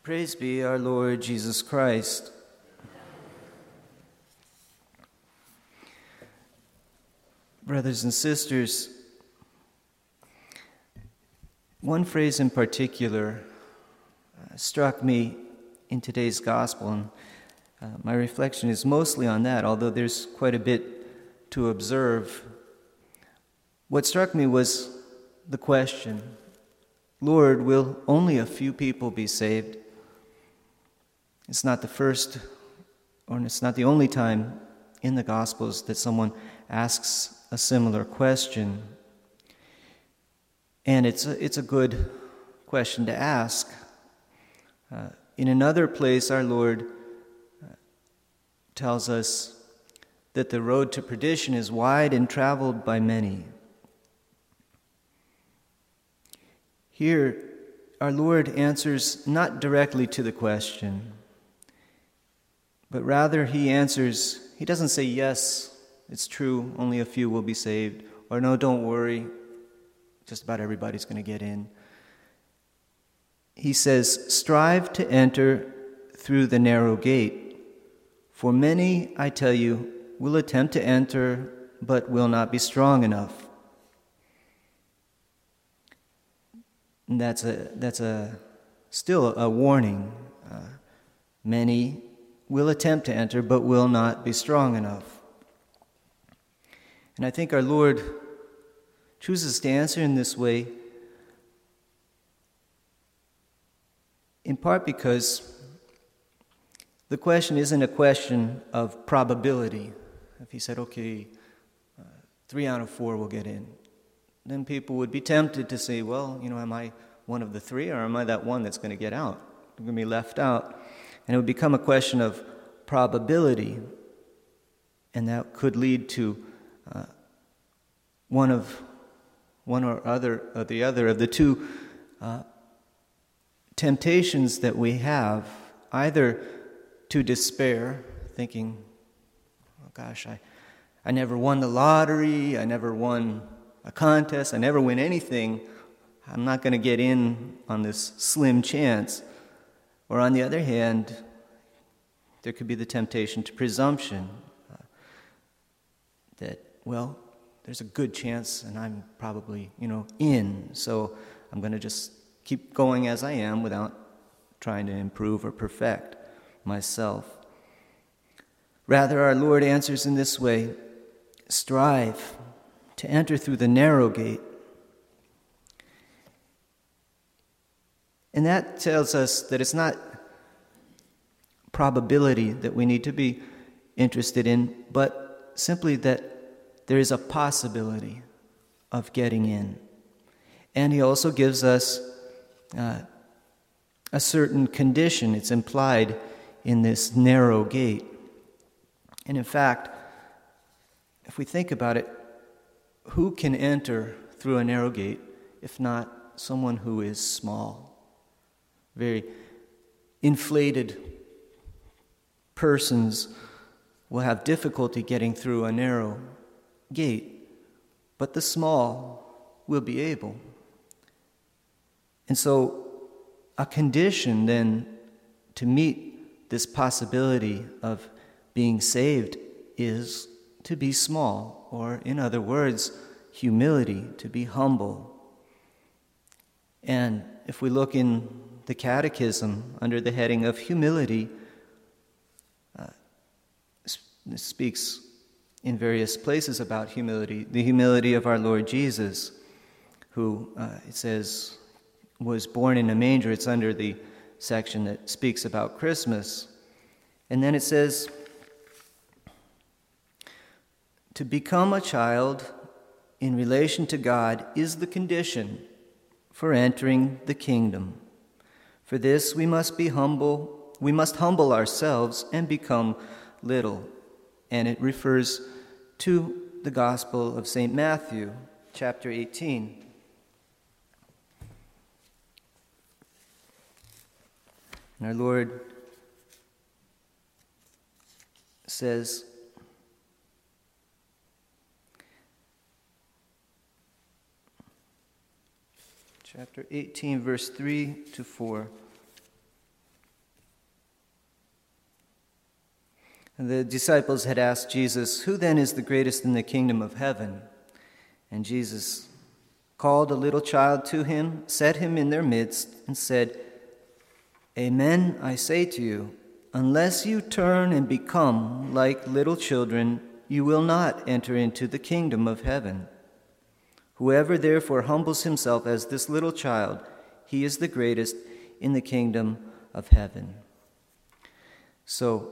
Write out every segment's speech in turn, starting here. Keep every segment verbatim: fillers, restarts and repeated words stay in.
Praise be our Lord Jesus Christ. Brothers and sisters, one phrase in particular uh, struck me in today's gospel, and uh, my reflection is mostly on that, although there's quite a bit to observe. What struck me was the question, Lord, will only a few people be saved? It's not the first, or it's not the only time in the Gospels that someone asks a similar question. And it's a, it's a good question to ask. Uh, in another place, our Lord uh, tells us that the road to perdition is wide and traveled by many. Here, our Lord answers not directly to the question, but rather he answers, he doesn't say, yes, it's true, only a few will be saved, or no, don't worry, just about everybody's going to get in. He says, strive to enter through the narrow gate, for many, I tell you, will attempt to enter, but will not be strong enough. And that's a that's a still a warning. Uh, many will attempt to enter, but will not be strong enough. And I think our Lord chooses to answer in this way, in part because the question isn't a question of probability. If he said, okay, uh, three out of four will get in, then people would be tempted to say, well, you know, am I one of the three, or am I that one that's going to get out? I'm going to be left out. And it would become a question of probability, and that could lead to uh, one of one or other or the other of the two uh, temptations that we have, either to despair, thinking, oh gosh, I, I never won the lottery, I never won a contest, I never win anything, I'm not going to get in on this slim chance. Or on the other hand, there could be the temptation to presumption, uh, that, well, there's a good chance and I'm probably, you know, in, so I'm going to just keep going as I am without trying to improve or perfect myself. Rather, our Lord answers in this way, strive to enter through the narrow gate. And that tells us that it's not probability that we need to be interested in, but simply that there is a possibility of getting in. And he also gives us uh, a certain condition. It's implied in this narrow gate. And in fact, if we think about it, who can enter through a narrow gate if not someone who is small? Very inflated persons will have difficulty getting through a narrow gate, but the small will be able. And so a condition then to meet this possibility of being saved is to be small, or in other words, humility, to be humble. And if we look in the Catechism under the heading of humility, uh, it speaks in various places about humility, the humility of our Lord Jesus, who, uh, it says, was born in a manger. It's under the section that speaks about Christmas. And then it says, to become a child in relation to God is the condition for entering the kingdom. For this we must be humble, we must humble ourselves and become little. And it refers to the Gospel of Saint Matthew, chapter eighteen. And our Lord says, chapter eighteen, verse three to four. And the disciples had asked Jesus, "Who then is the greatest in the kingdom of heaven?" And Jesus called a little child to him, set him in their midst, and said, "Amen, I say to you, unless you turn and become like little children, you will not enter into the kingdom of heaven. Whoever therefore humbles himself as this little child, he is the greatest in the kingdom of heaven." So,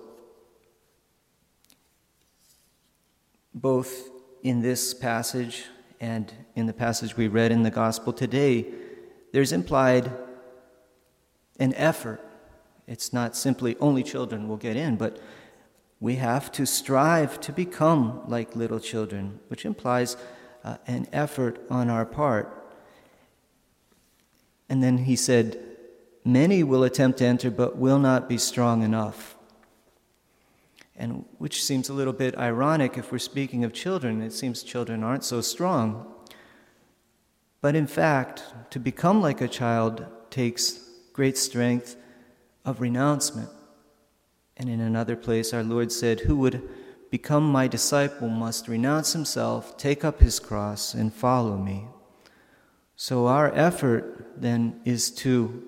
both in this passage and in the passage we read in the gospel today, there's implied an effort. It's not simply only children will get in, but we have to strive to become like little children, which implies uh, an effort on our part. And then he said, "Many will attempt to enter, but will not be strong enough." And which seems a little bit ironic if we're speaking of children. It seems children aren't so strong. But in fact, to become like a child takes great strength of renouncement. And in another place, our Lord said, "Who would become my disciple must renounce himself, take up his cross, and follow me." So our effort then is to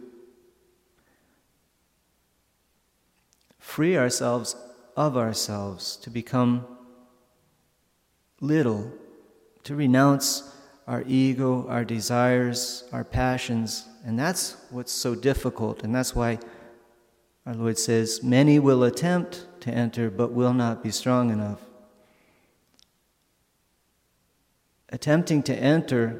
free ourselves of ourselves, to become little, to renounce our ego, our desires, our passions. And that's what's so difficult. And that's why our Lord says, "Many will attempt to enter, but will not be strong enough." Attempting to enter,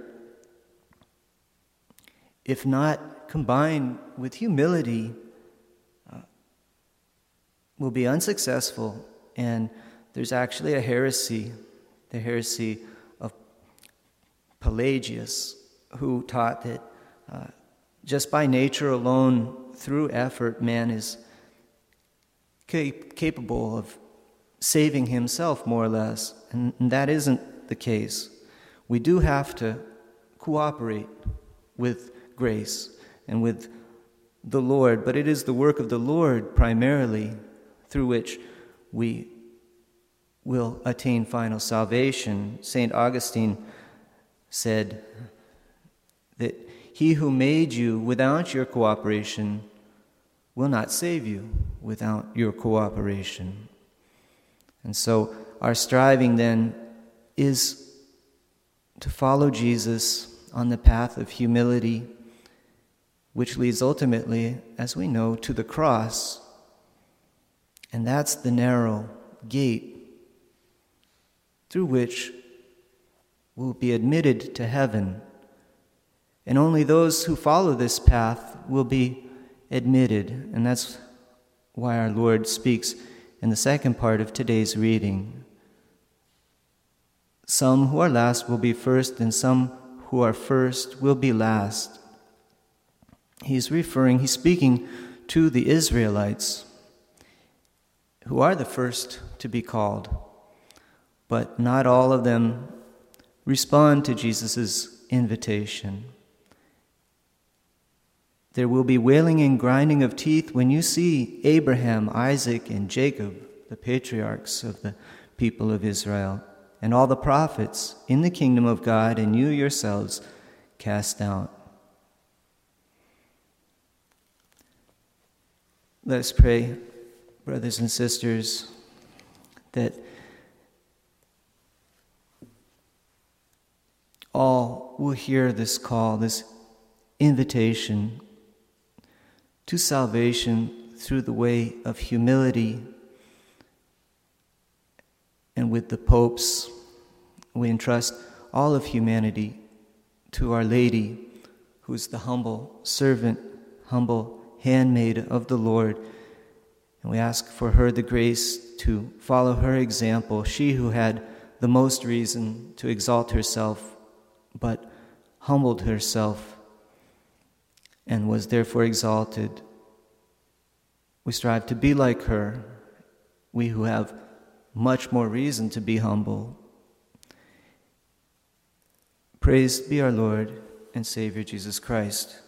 if not combined with humility, uh, will be unsuccessful. And there's actually a heresy, the heresy of Pelagius, who taught that uh, just by nature alone, through effort, man is cap- capable of saving himself, more or less. And, and that isn't the case. We do have to cooperate with grace and with the Lord, but it is the work of the Lord primarily through which we will attain final salvation. Saint Augustine said that he who made you without your cooperation will not save you without your cooperation. And so our striving then is to follow Jesus on the path of humility, which leads ultimately, as we know, to the cross. And that's the narrow gate through which we'll be admitted to heaven. And only those who follow this path will be admitted. And that's why our Lord speaks in the second part of today's reading. Some who are last will be first, and some who are first will be last. He's referring, he's speaking to the Israelites, who are the first to be called. But not all of them respond to Jesus' invitation. There will be wailing and grinding of teeth when you see Abraham, Isaac, and Jacob, the patriarchs of the people of Israel, and all the prophets in the kingdom of God, and you yourselves cast out. Let us pray, brothers and sisters, that all will hear this call, this invitation to salvation through the way of humility. And with the popes, we entrust all of humanity to Our Lady, who is the humble servant, humble handmaid of the Lord. And we ask for her the grace to follow her example, she who had the most reason to exalt herself, but humbled herself and was therefore exalted. We strive to be like her, we who have much more reason to be humble. Praised be our Lord and Savior Jesus Christ.